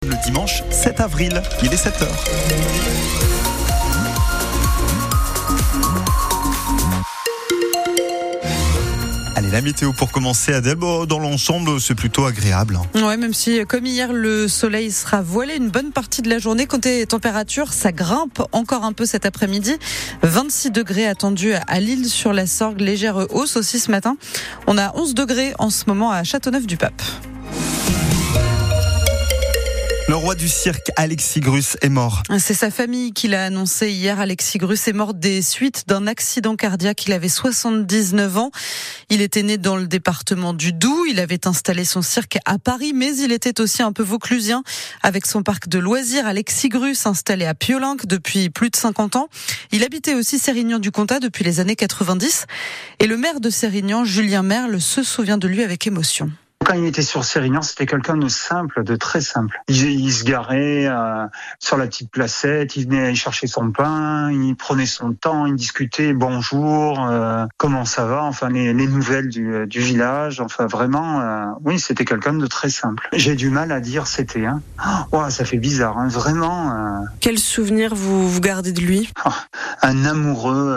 le dimanche 7 avril. Il est 7h. Allez, la météo pour commencer, Adèle. Dans l'ensemble, c'est plutôt agréable. Ouais, même si, comme hier, le soleil sera voilé une bonne partie de la journée. Côté température, ça grimpe encore un peu cet après-midi. 26 degrés attendus à Lille sur la Sorgue. Légère hausse aussi ce matin. On a 11 degrés en ce moment à Châteauneuf-du-Pape. Le roi du cirque, Alexis Grus, est mort. C'est sa famille qui l'a annoncé hier. Alexis Grus est mort des suites d'un accident cardiaque. Il avait 79 ans. Il était né dans le département du Doubs. Il avait installé son cirque à Paris, mais il était aussi un peu vauclusien avec son parc de loisirs. Alexis Grus, installé à Piolenc depuis plus de 50 ans. Il habitait aussi Sérignan-du-Comtat depuis les années 90. Et le maire de Sérignan, Julien Merle, se souvient de lui avec émotion. Quand il était sur Sérignan, c'était quelqu'un de simple, de très simple. Il se garait sur la petite placette, il venait chercher son pain, il prenait son temps, il discutait bonjour, comment ça va, enfin les nouvelles du village, enfin vraiment, oui, c'était quelqu'un de très simple. J'ai du mal à dire c'était, ça fait bizarre, vraiment. Quel souvenir vous gardez de lui ? Un amoureux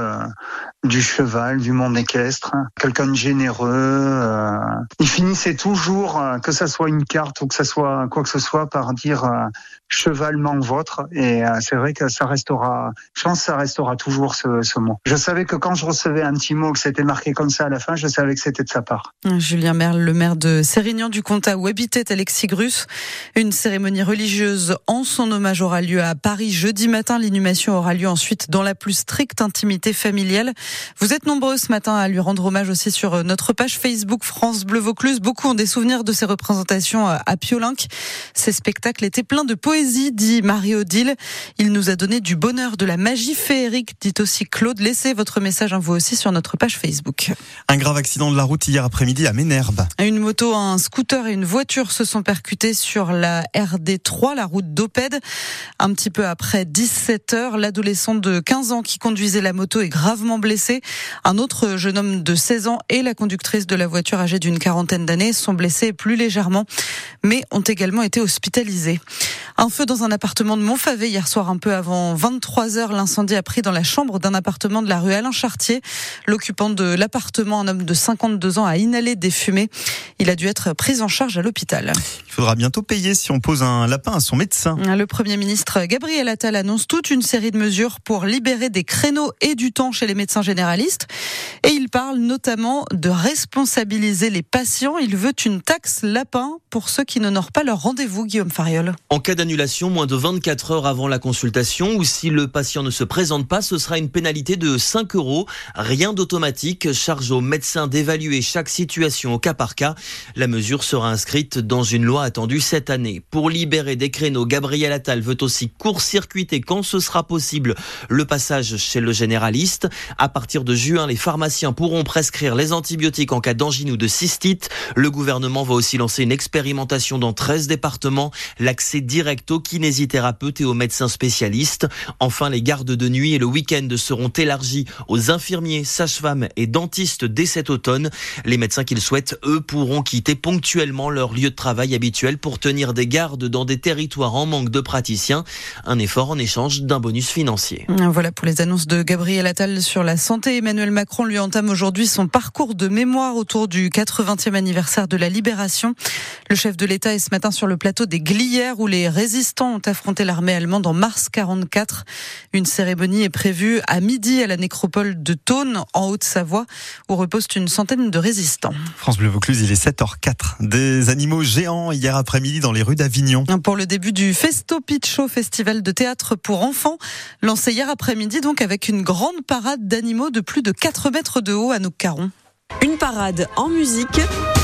du cheval, du monde équestre, quelqu'un de généreux. Il finissait toujours, que ça soit une carte ou que ça soit quoi que ce soit, par dire cheval manque votre. Et c'est vrai que ça restera, je pense que ça restera toujours ce mot. Je savais que quand je recevais un petit mot, que c'était marqué comme ça à la fin, je savais que c'était de sa part. Julien Merle, le maire de Sérignan-du-Comtat où habitait Alexis Grus. Une cérémonie religieuse en son hommage aura lieu à Paris jeudi matin. L'inhumation aura lieu ensuite dans la plus stricte intimité familiale. Vous êtes nombreux ce matin à lui rendre hommage aussi sur notre page Facebook France Bleu Vaucluse. Beaucoup ont des souvenirs de ces représentations à Piolenc. Ces spectacles étaient pleins de poésie, dit Marie-Odile. Il nous a donné du bonheur, de la magie féerique, dit aussi Claude. Laissez votre message, vous aussi, sur notre page Facebook. Un grave accident de la route hier après-midi à Ménherbe. Une moto, un scooter et une voiture se sont percutés sur la RD3, la route d'Oppède. Un petit peu après 17h, l'adolescent de 15 ans qui conduisait la moto est gravement blessé. Un autre jeune homme de 16 ans et la conductrice de la voiture âgée d'une quarantaine d'années sont blessés plus légèrement, mais ont également été hospitalisés. Un feu dans un appartement de Montfavet hier soir, un peu avant 23h. L'incendie a pris dans la chambre d'un appartement de la rue Alain Chartier. L'occupant de l'appartement, un homme de 52 ans, a inhalé des fumées. Il a dû être pris en charge à l'hôpital. Il faudra bientôt payer si on pose un lapin à son médecin. Le Premier ministre Gabriel Attal annonce toute une série de mesures pour libérer des créneaux et du temps chez les médecins généralistes. Et il parle notamment de responsabiliser les patients. Il veut une taxe lapin pour ceux qui n'honorent pas leur rendez-vous, Guillaume Fariol. En cas d'annulation moins de 24 heures avant la consultation ou si le patient ne se présente pas, ce sera une pénalité de 5 €. Rien d'automatique, charge au médecin d'évaluer chaque situation au cas par cas. La mesure sera inscrite dans une loi attendue cette année. Pour libérer des créneaux, Gabriel Attal veut aussi court-circuiter quand ce sera possible le passage chez le généraliste. À partir de juin, les pharmaciens pourront prescrire les antibiotiques en cas d'angine ou de cystite. Le gouvernement va aussi lancer une expérimentation dans 13 départements. L'accès direct aux kinésithérapeutes et aux médecins spécialistes. Enfin, les gardes de nuit et le week-end seront élargis aux infirmiers, sages-femmes et dentistes dès cet automne. Les médecins qui le souhaitent, eux, pourront quitter ponctuellement leur lieu de travail habituel pour tenir des gardes dans des territoires en manque de praticiens. Un effort en échange d'un bonus financier. Voilà pour les annonces de Gabriel Attal sur la santé. Emmanuel Macron lui entame aujourd'hui son parcours de mémoire autour du 80e anniversaire de la Libération. Le chef de l'État est ce matin sur le plateau des Glières où les résistants ont affronté l'armée allemande en mars 1944. Une cérémonie est prévue à midi à la nécropole de Thônes, en Haute-Savoie, où reposent une centaine de résistants. France Bleu Vaucluse, il est 7h04. Des animaux géants hier après-midi dans les rues d'Avignon. Pour le début du Festo Piccho, festival de théâtre pour enfants, lancé hier après-midi donc avec une grande parade d'animaux de plus de 4 mètres de haut à Noc-Caron. Une parade en musique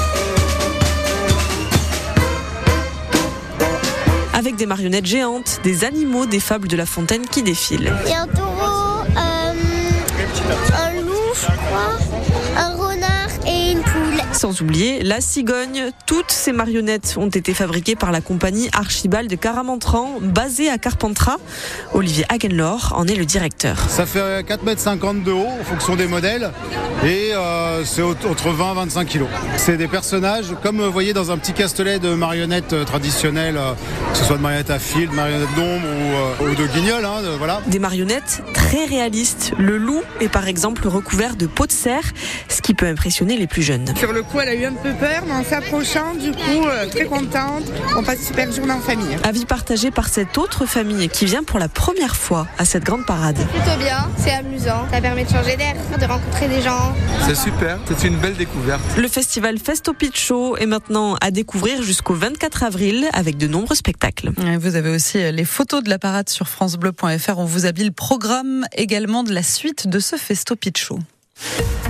avec des marionnettes géantes, des animaux, des fables de La Fontaine qui défilent. Il y a un taureau, un loup, je crois, un renard et une poule. Sans oublier la cigogne. Toutes ces marionnettes ont été fabriquées par la compagnie Archibald de Caramantran, basée à Carpentras. Olivier Hagenlor en est le directeur. Ça fait 4,50 m de haut en fonction des modèles et c'est entre 20 et 25 kg. C'est des personnages comme vous voyez dans un petit castelet de marionnettes traditionnelles, que ce soit de marionnettes à fil, de marionnettes d'ombre ou de guignol. Voilà. Des marionnettes très réalistes. Le loup est par exemple recouvert de peau de cerf, ce qui peut impressionner les plus jeunes. Sur le coup, elle a eu un peu peur, mais en s'approchant, du coup, très contente. On passe une super journée en famille. Avis partagé par cette autre famille qui vient pour la première fois à cette grande parade. Plutôt bien, c'est amusant. Ça permet de changer d'air, de rencontrer des gens. C'est super, c'est une belle découverte. Le festival Festo Piccho est maintenant à découvrir jusqu'au 24 avril avec de nombreux spectacles. Vous avez aussi les photos de la parade sur francebleu.fr. On vous habille le programme également de la suite de ce Festo Piccho.